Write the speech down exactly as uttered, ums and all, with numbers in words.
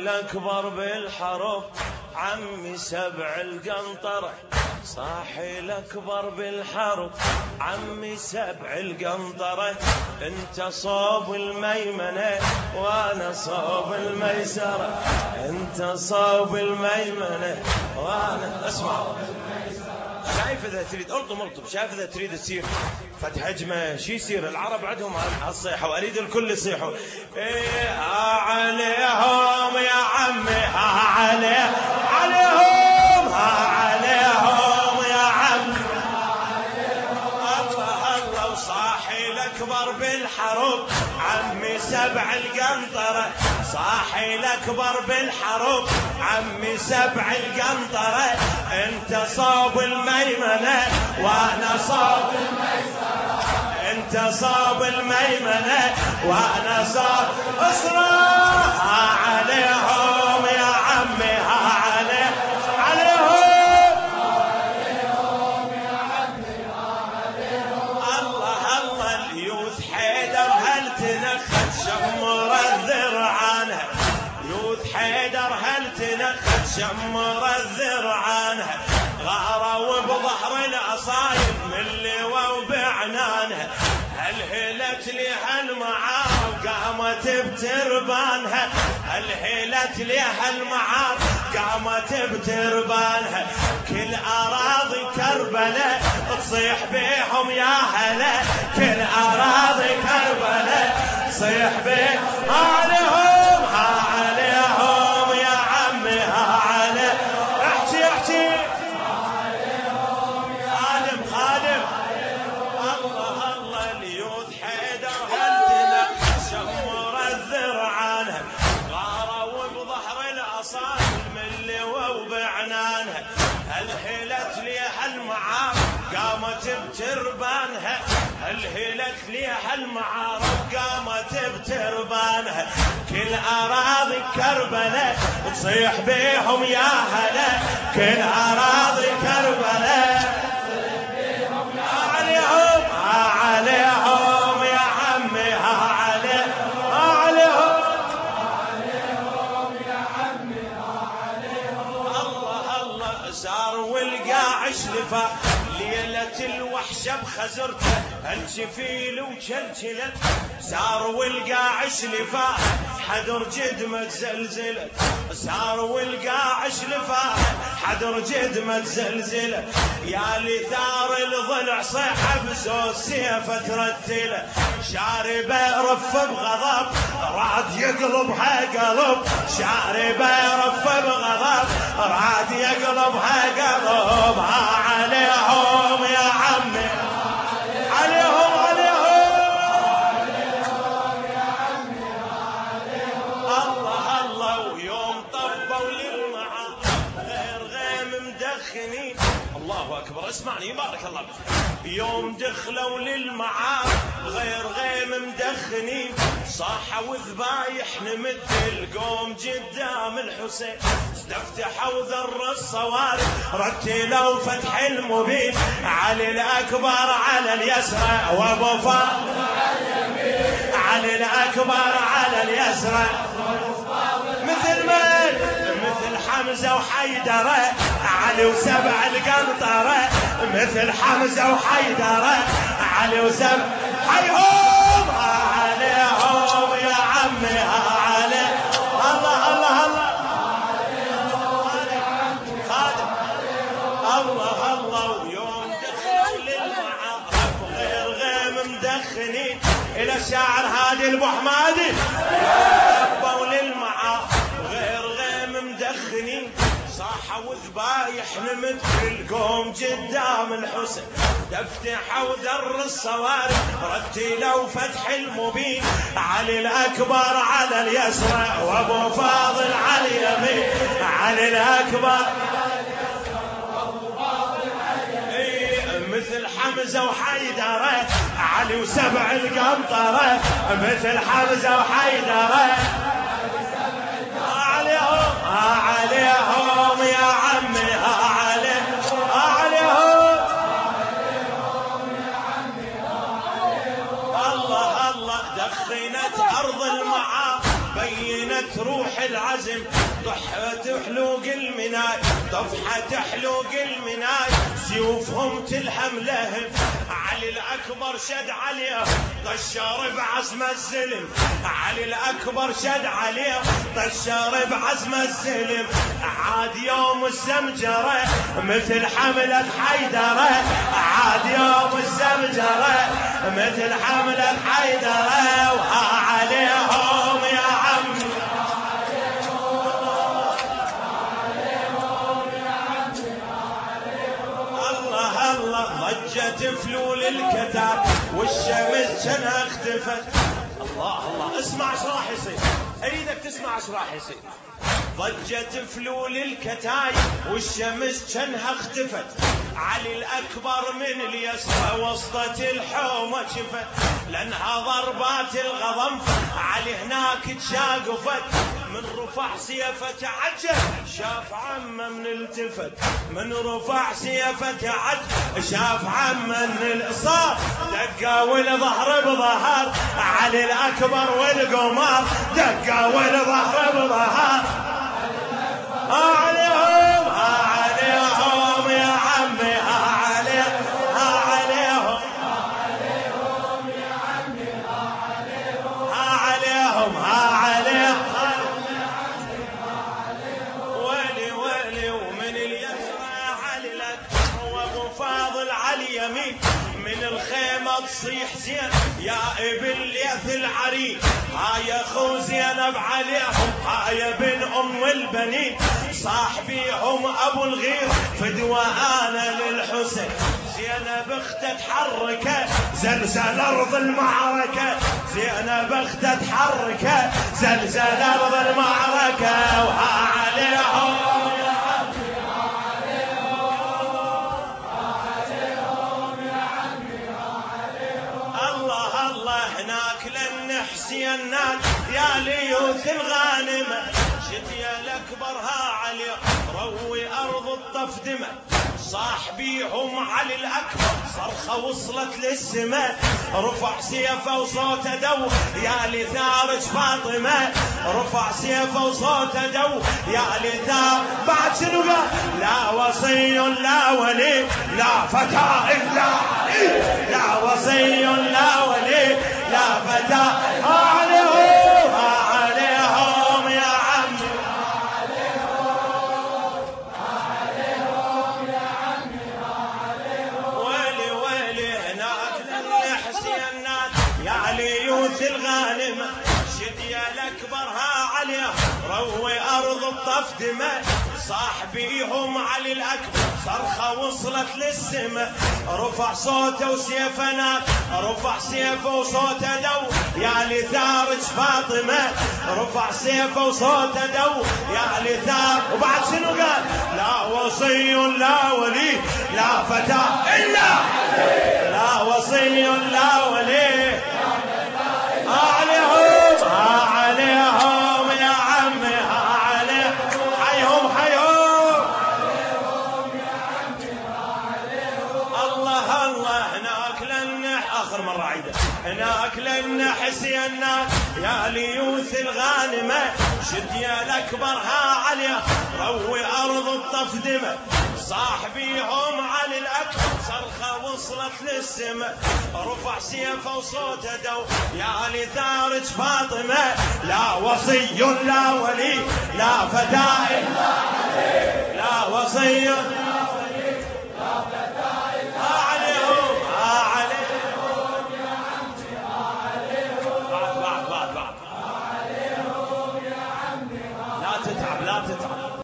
الأكبر بالحرب عمي سبع القنطرة، صاحي الأكبر بالحرب عمي سبع القنطرة، انت صوب الميمنة وانا صوب الميسرة، انت صوب الميمنة وانا اسمع. شايف اذا تريد الطم الطم، شايف اذا تريد تصير فتح هجمه شي يصير. العرب عندهم هالصيحه واريد الكل يصيحوا ايه عليهم يا عمي، ها عليه عليهم، ها عليهم يا عمي. الله الله وصاحي الاكبر بالحرب عمي سبع القنطره، صاحي الاكبر بالحرب عمي سبع القنطره، انت صوب الميمنه وانا صوب الميسره، انت صوب الميمنه وانا صوب اسره. ها عليهم يا عمي، ها عليه عليهم، عليهم يا عمي، عليهم. الله الله اليوث حيدر هل تنخت شمر الذرعانها، يوث حيدر هل تنخت شمر الذرعانها، غاروا بظهر العصايب من اللواء وبعنانها، هلهلت لها المعار قامت بتربانها، هلهلت لها المعار قامت بتربانها، كل اراضي كربلاء تصيح بيهم يا هلا، كل اراضي كربلاء تصيح بيهم. عليهم ها عليهم يا عمي، ها عليه احكي احكي خادم خادم. الله الله اليوث حيدر هل تنخ شمر الذرعانها، غاروا بظهر العصايب من اللواء وبعنانها، هلهلت ليها المعار قامت بتربانها، هلهلت ليها المعار قامت بتربانها، كل اراضي كربلاء تصيح بيهم يا هلا، كل اراضي كربلاء عليهم، ها عليهم يا عمي، ها عليهم، ها عليهم، عليهم يا عمي، ها عليهم. الله الله زار والقاع شلفا ليلة الوحشة بخزرته، الجفيل وجلجلت زار والقاع شلفا حدر جدمة زلزلت، زار والقاع شلفا حدر جدمة زلزلت، يا لثار الضلع صيحة بزوز سيفة ترتله، شاربه رف بغضب راد يقلبها قلب، شاربه رف بغضب راد يقلبها قلب. ها عليهم يا عمي، عليهم عليهم، عليهم يا عمي، عليهم. الله الله ويوم طبوا للمعاد غير غيم مدخنين، الله اكبر اسمعني بارك الله فيك، يوم دخلوا للمعاد غير غيم مدخنين، صاحوا ذبايح نمد القوم قدام الحسين، استفتحوا ذر الصوارف رتلوا فتح المبين، علي الاكبر على اليسرى وابو فاضل على اليمين، علي الاكبر على اليسرى مثل من مثل حمزه وحيدره، علي وسبع القنطره مثل حمزه وحيدره، علي وسبع حيهم. عليهم يا عمي، عليه الله الله الله خادم. الله الله ويوم دخلوا للمعارف غير غيم مدخنين، الى الشاعر هادي الابو حمادي طبوا للمعارف غير غيم مدخنين، صاحوا ذبايح نمد القوم قدام الحسين، تفتحوا ذر الصوارف رتلوا فتح المبين، علي الاكبر على اليسرى وابو فاضل على اليمين، علي الاكبر مثل حمزه وحيدره، علي وسبع القنطره مثل حمزه وحيدره، عليهم عليهم يا عمي، عليهم عليهم. الله الله دخنت ارض المعار بينت روح العزم، ضحت حلوق المناي طفحة حلوق المناي، سيوفهم تلحم لهب، علي الأكبر شد عليه طشر بعزم الزلم، علي الأكبر شد عليه طشر بعزم الزلم، عاد يوم الزمجرة مثل حملة حيدرة، عاد يوم الزمجرة مثل حملة حيدرة، وها عليهم يا عمي الله الله، ضجت فلول الكتاب والشمس كانها اختفت، الله الله اسمع ايش راح يصير، اريدك تسمع ايش راح يصير. ضجت فلول الكتاي والشمس كانها اختفت، علي الأكبر من اليسرى وسطة الحومة شفت، لأنها ضربات الغضنف علي هناك تشاقفت، من رفع سيفه تعجب شاف عمه من التفت، من رفع سيفه تعجب شاف عمه من الصار، دقا والظهر بظهر علي الأكبر والقمار، دقا والظهر بظهر عليهم عليهم يا عمي عليهم عليهم عليهم يا عمي عليهم عليهم ولي ولي ومن اليسرى علي الأكبر وابو فاضل على اليمين، من الخيمة تصيح زين يا ابن ليث العريق، هاي اخو زينب عليهم هاي ابن ام البنين، صاحبيهم ابو الغير فدوى انا للحسين، زينب اخته تحركه زلزال ارض المعركه، زينب اخته تحركه زلزال ارض المعركه، وها عليهم حسينات يا ليوث الغانمة، شتي الأكبر ها علي روي أرض الطفدمة، صاحبيهم علي الأكبر صرخة وصلت للسماء، رفع سيفه وصوته دو يا لثارج فاطمة، رفع سيفه وصوته دو يا لثار بعد شنو قال لا وصي لا ولي لا فتى إلا علي، لا وصي لا ولي لا فتى عليهم عليهم يا عمي عليهم يا عمي ويلي ويلي هناك للحسينات يا ليوث الغانمة، شدي الأكبر ها عليهم روي أرض الطفدمة، صاحبيهم علي الأكبر صرخة وصلت للسماء، رفع صوته وسيفنا رفع سيفه وصوته دو يا لثارج فاطمة، رفع سيفه وصوته دو يا لثار، وبعد شنو قال لا وصي لا ولي لا فتى إلا لا وصي لا ولي عليهم عليهم يا عمي عليهم حيهم حيهم الله الله هناك لن آخر مرة عيدة هناك لن حسينا يا ليوث الغانمة، شد يا الأكبر ها عليه روي أرض الطفدمة، صاحبيهم علي الأكبر صرخة وصلت للسماء، رفع سيفه وصوته دو يا لثارج فاطمة، لا وصي لا ولي لا فتى إلا علي لا وصي